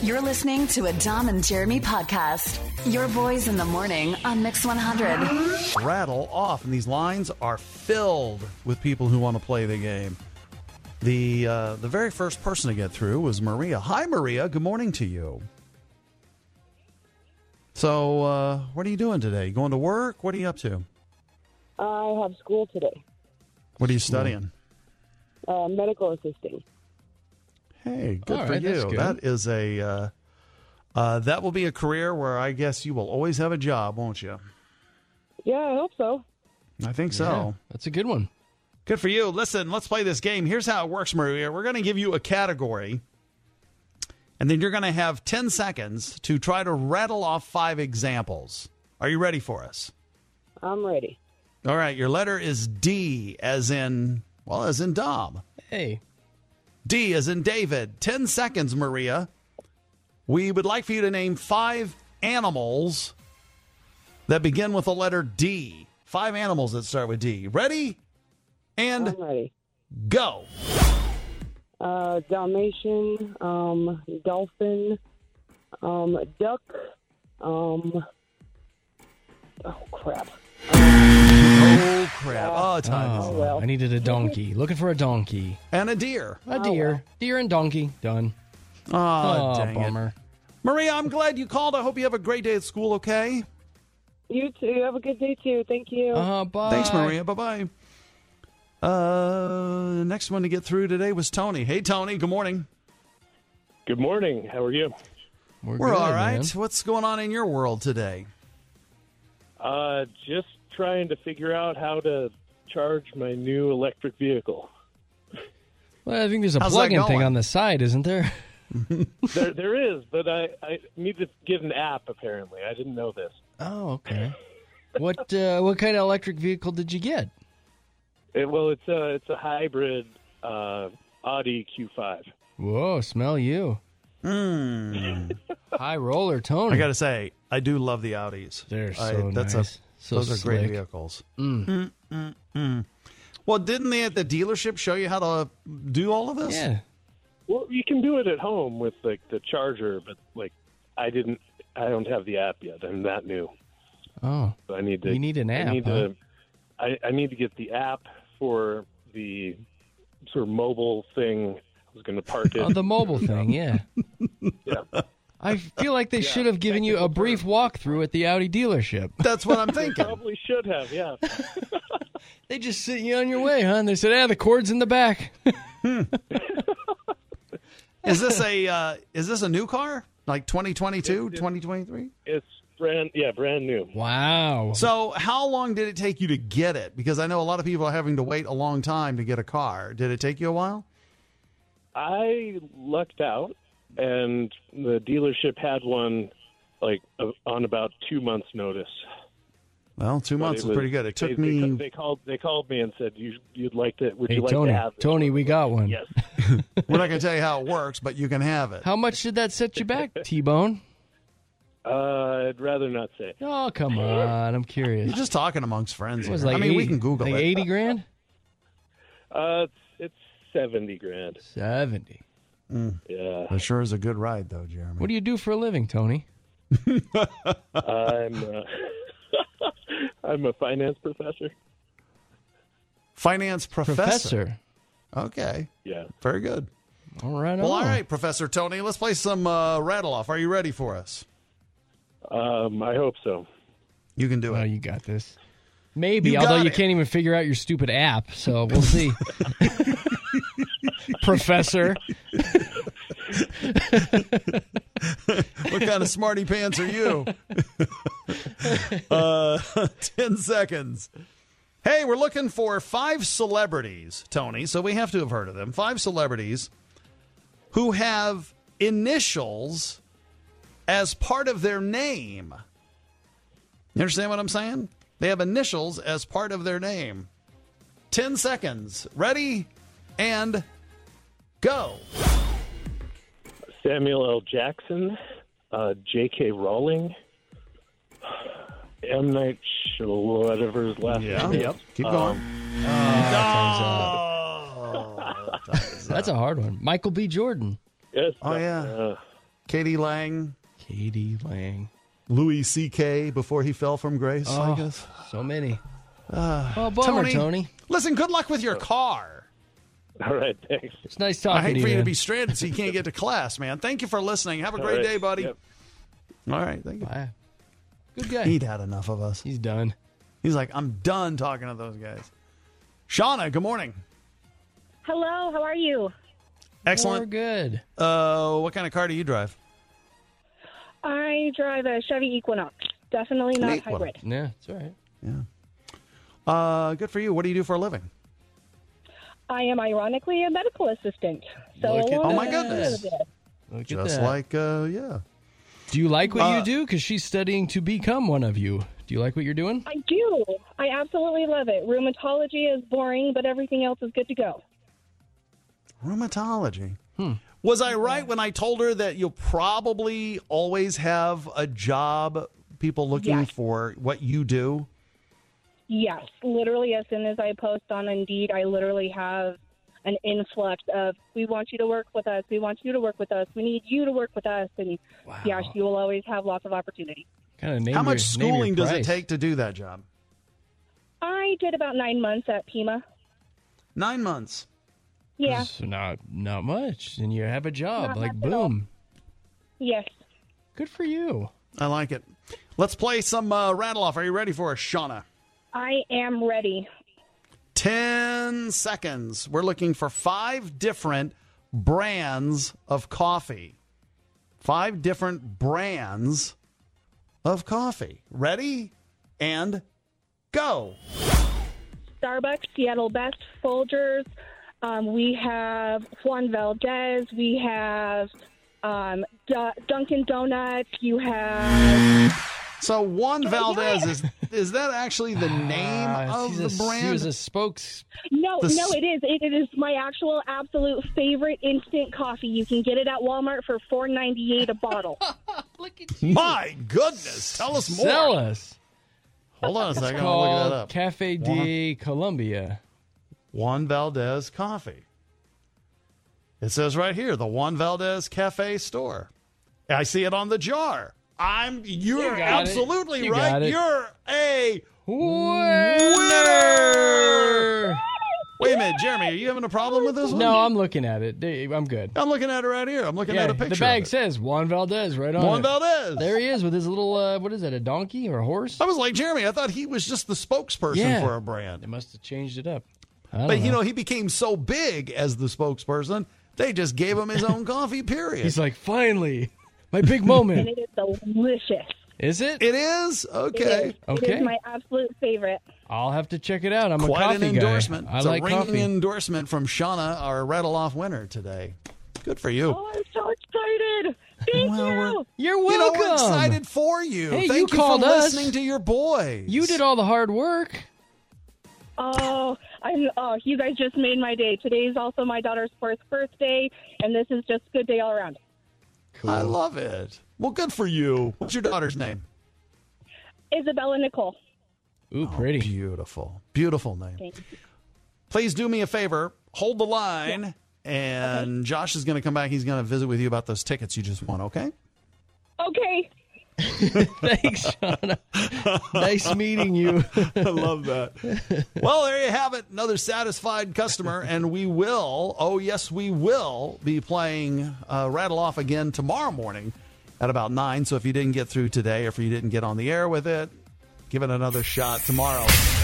You're listening to a Dom and Jeremy podcast. Your boys in the morning on Mix 100. Rattle off, and these lines are filled with people who want to play the game. The very first person to get through was Maria. Hi, Maria. Good morning to you. So, what are you doing today? You going to work? What are you up to? I have school today. What are you studying? Medical assisting. Hey, good All for right, you. that's good. That is that will be a career where I guess you will always have a job, won't you? Yeah, I hope so. I think so. Yeah, that's a good one. Good for you. Listen, let's play this game. Here's how it works, Maria. We're going to give you a category, and then you're going to have 10 seconds to try to rattle off 5 examples. Are you ready for us? I'm ready. All right. Your letter is D, as in Dom. Hey. D as in David. 10 seconds, Maria. We would like for you to name 5 animals that begin with the letter D. 5 animals that start with D. Ready? And I'm ready. go. Dalmatian, dolphin, duck, oh, crap. Oh, crap. Oh, time. Oh, well. I needed a donkey. Looking for a donkey. And a deer. A deer. well. Deer and donkey. Done. Oh, dang bummer. it. Maria, I'm glad you called. I hope you have a great day at school, okay? You too. Have a good day, too. Thank you. Bye. Thanks, Maria. Bye-bye. The next one to get through today was Tony. Hey, Tony. Good morning. Good morning. How are you? We're good, all right. man. What's going on in your world today? Just trying to figure out how to charge my new electric vehicle. Well, I think there's a How's that plug-in thing going? on the side, isn't there? There is, but I need to get an app, apparently. I didn't know this. Oh, okay. What kind of electric vehicle did you get? It's a hybrid Audi Q5. Whoa, smell you. High roller, Tony. I got to say, I do love the Audis. They're so That's nice. those are great slick. vehicles. Well, didn't they at the dealership show you how to do all of this? Yeah. Well, you can do it at home with like the charger, but like I don't have the app yet. I'm that new. Oh. So I need to. You need an app, I need huh? to. I need to get the app for the sort of mobile thing. I was going to park it. Oh, the mobile thing, yeah. Yeah. I feel like they should have given you a brief walkthrough at the Audi dealership. That's what I'm thinking. Probably should have. Yeah. They just sent you on your way, huh? And they said, the cord's in the back. Is this a new car? Like 2022, 2023? It's brand new. Wow. So how long did it take you to get it? Because I know a lot of people are having to wait a long time to get a car. Did it take you a while? I lucked out, and the dealership had one like on about 2 months' notice. Well, 2 months But is pretty good. It took me... They called me and said, "You'd like to? Would Hey, you like Tony, to have this?" Tony, we got one. Yes. We're not going to tell you how it works, but you can have it. How much did that set you back, T-Bone? I'd rather not say. Oh, come on. I'm curious. You're just talking amongst friends. It was here. like I mean, we 80 can Google like it. 80 grand? It's $70,000. 70. Yeah. That sure is a good ride, though, Jeremy. What do you do for a living, Tony? I'm a finance professor. Finance professor. Professor. Okay. Yeah. Very good. All right. Well, all right, Professor Tony. Let's play some rattle off. Are you ready for us? I hope so. You can do Oh, it. you got this. Maybe, You although got you it. can't even figure out your stupid app, so we'll see. Professor. What kind of smarty pants are you? 10 seconds. Hey, we're looking for 5 celebrities, Tony, so we have to have heard of them. 5 celebrities who have initials as part of their name. You understand what I'm saying? They have initials as part of their name. 10 seconds. Ready? And go. Samuel L. Jackson, J.K. Rowling, M. Night Shyamalan, whatever his last name is. Yep. Keep going. That's a hard one. Michael B. Jordan. Yes. Oh, yeah. Katie Lang. Katie Lang. Louis C.K. before he fell from grace, I guess. So many. Well, bummer, Tony. Listen, good luck with your car. All right, thanks. It's nice talking I hate to for you. you to man. be stranded so you can't get to class, man. Thank you for listening. Have a great day, buddy. Yep. All right, thank you. Bye. Good guy. He'd had enough of us. He's done. He's like, I'm done talking to those guys. Shauna, good morning. Hello, how are you? We're Excellent. good. What kind of car do you drive? I drive a Chevy Equinox. Definitely not hybrid. Yeah, it's all right. Yeah. Good for you. What do you do for a living? I am ironically a medical assistant. So Look at Oh, my that. goodness. Look at Just that. like, yeah. Do you like what you do? Because she's studying to become one of you. Do you like what you're doing? I do. I absolutely love it. Rheumatology is boring, but everything else is good to go. Rheumatology. Was I right when I told her that you'll probably always have a job, people looking Yes. for what you do? Yes, literally as soon as I post on Indeed, I literally have an influx of, we want you to work with us, we want you to work with us, we need you to work with us, and yes, you will always have lots of opportunity. Kind of How much schooling does it take to do that job? I did about 9 months at Pima. 9 months. Yeah, So not much, and you have a job. Not Like much at all. boom, yes. good for you. I like it. Let's play some rattle off. Are you ready for it, Shauna? I am ready. 10 seconds. We're looking for 5 different brands of coffee. 5 different brands of coffee. Ready? And go. Starbucks, Seattle Best, Folgers. We have Juan Valdez. We have Dunkin' Donuts. You have... So Juan Valdez, is that actually the name of the He brand? was a spokes. No, The it is. It is my actual absolute favorite instant coffee. You can get it at Walmart for $4.98 a bottle. Look at you. My goodness. Tell us more. Sell us. Hold on a second. I'll look that Called up. Cafe de Colombia. Juan Valdez Coffee. It says right here, the Juan Valdez Cafe store. I see it on the jar. You're got it. absolutely You right. got it. You're a Winner! Wait a minute, Jeremy, are you having a problem with this one? No, I'm looking at it. I'm good. I'm looking at it right here. I'm looking Yeah, at a picture. the bag of it. says Juan Valdez right on Juan it. Valdez. There he is with his little, what is that, a donkey or a horse? I was like, Jeremy, I thought he was just the spokesperson Yeah. for a brand. They must have changed it up. I don't But, you know, he became so big as the spokesperson, they just gave him his own coffee, period. He's like, finally, my big And moment. it is delicious. Is it? It is? It Okay. is. It Okay. is my absolute favorite. I'll have to check it out. I'm a Quite coffee an guy. endorsement. I It's like a ringing coffee. endorsement from Shauna, our rattle-off winner today. Good for you. Oh, I'm so excited. Thank you. You're You know, welcome. we're excited for you. Hey, Thank you you called for us. listening to your boys. You did all the hard work. Oh, you guys just made my day. Today is also my daughter's first birthday, and this is just a good day all around. Cool. I love it. Well, good for you. What's your daughter's name? Isabella Nicole. Ooh, pretty. Beautiful. Beautiful name. Thank you. Please do me a favor. Hold the line, and Josh is going to come back. He's going to visit with you about those tickets you just won, okay? Okay. Thanks, Shauna. Nice meeting you. I love that. Well, there you have it. Another satisfied customer. And we will, oh, yes, we will be playing Rattle Off again tomorrow morning at about 9. So if you didn't get through today or if you didn't get on the air with it, give it another shot tomorrow.